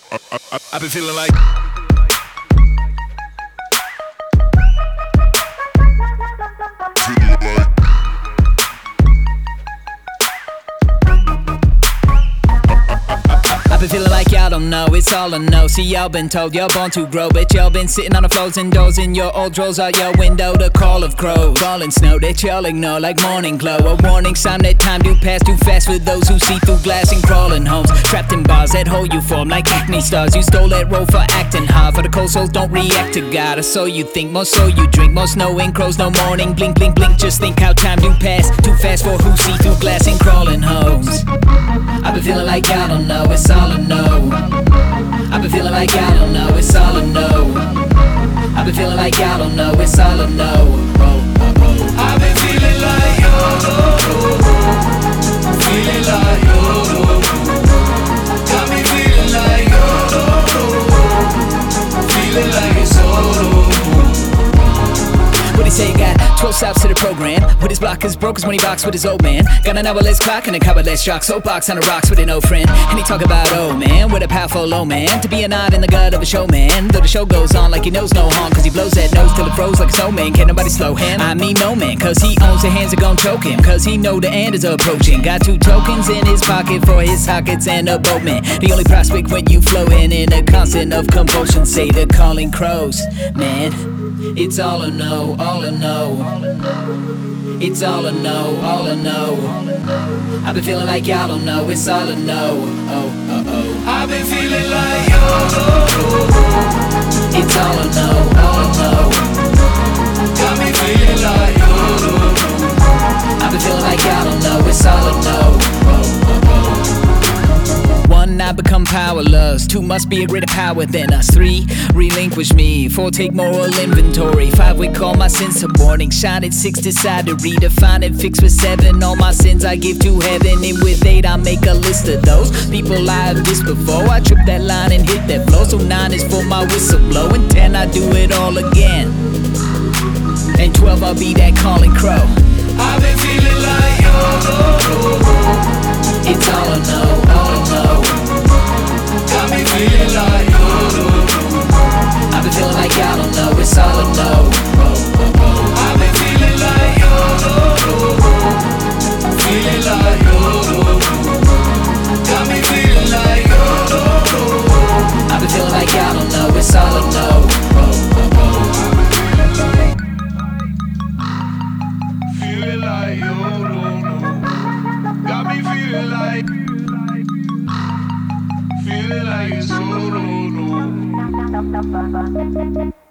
I've been feeling like I've been feeling like y'all don't know, it's all a no. See, y'all been told y'all born to grow, but y'all been sitting on the floors indoors in your old drawers out your window. The call of crows, falling snow that y'all ignore like morning glow. A warning sign that time do pass too fast for those who see through glass and crawling homes. Trapped in bars that hold you form like acne stars. You stole that role for acting hard, for the cold souls don't react to God. Or so you think, more so you drink, more snow and crows, no morning. Blink, blink, blink, just think how time do pass too fast for who see through glass and crawling homes. I've been feeling like y'all don't know, it's all a no. I've been feeling like y'all don't know, it's all a no. I've been feeling like y'all don't know, it's all a no. I've been feeling like feeling like got me feeling like feeling like it's all. What he say, got 12 stops to the program. With his blockers broke as when he boxed with his old man. Got an hourless clock and a coverless jock. Soapbox on the rocks with an old friend. And he talk about, oh man, with a powerful low man. To be a knot in the gut of a showman. Though the show goes on like he knows no harm, cause he blows that nose till it froze like a snowman. Can't nobody slow him, I mean no man. Cause he owns the hands that gon' choke him. Cause he know the end is approaching. Got 2 tokens in his pocket for his sockets and a boatman. The only prospect when you flowin' in a constant of compulsion. Say the calling crows, man. It's all a no, all a no. It's all a no, all a no. I've been feeling like y'all don't know, it's all a no. I've been feeling like It's all a no, all a no. got me feeling like I've been feeling like y'all don't know, it's all a no. 1, I become powerless. 2, must be a greater power than us. 3, relinquish me. 4, take moral inventory. 5, we call my sins to morning. Shine at 6, decide to redefine it. Fix with 7, all my sins I give to heaven. And with 8, I make a list of those people I've dissed before. I trip that line and hit that flow. So 9 is for my whistle blow. And 10, I do it all again. And 12, I'll be that calling crow. I've been feeling like It's all a no, all a no. got me feeling like I've been feeling like y'all don't know, it's all a no. I've been feeling like feeling like got me feeling like I've been feeling like y'all don't know, it's all a no. feeling like got me feeling like it's all.